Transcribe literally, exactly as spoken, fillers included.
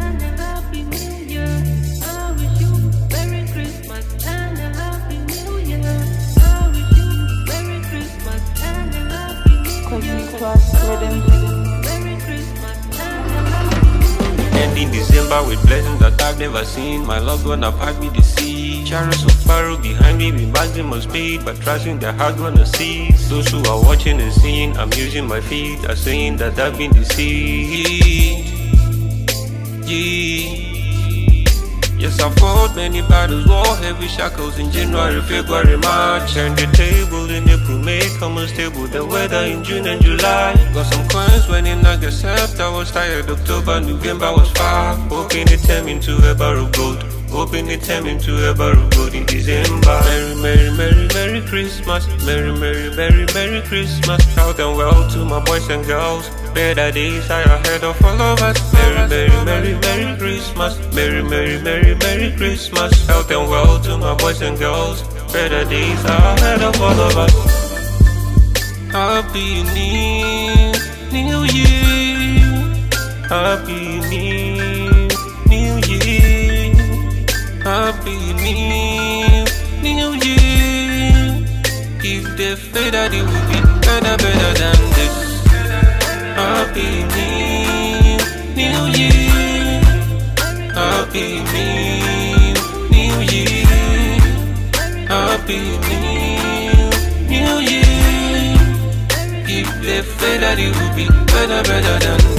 and a happy new year. I wish you Merry Christmas and a happy new year. I wish you Merry Christmas and a happy new year. Cosmic Class Rhythm. Merry Christmas and a happy new year. Ending December with blessings that I've never seen. My loved one have had me deceived. Chariots of Pharaoh behind me with maximum speed, but trusting their heart gonna cease. Those who are watching and seeing, I'm using my feet, are saying that I've been deceived. Yeah. Yes, I fought many battles, wore heavy shackles in January, February, March. Turned the table in April, May, come unstable, the weather in June and July. Got some coins when it not accept, I was tired, October, November was far. Hoping it turned into a barrel of gold. Hoping it turned into a barrel of gold in December. Merry, Merry, Merry, Merry Christmas. Merry, Merry, Merry, Merry Christmas. Health and well to my boys and girls. Better days are ahead of all of us. Merry, Merry, Merry, Merry Christmas. Merry, Merry, Merry, Merry Christmas. Health and well to my boys and girls. Better days are ahead of all of us. Happy New, New Year. Happy New, New Year. Happy New, New Year. If they say that it will be better, better than this. Happy New, New Year. Happy New, New Year. Happy New, New Year. If they say that it will be better, better than this.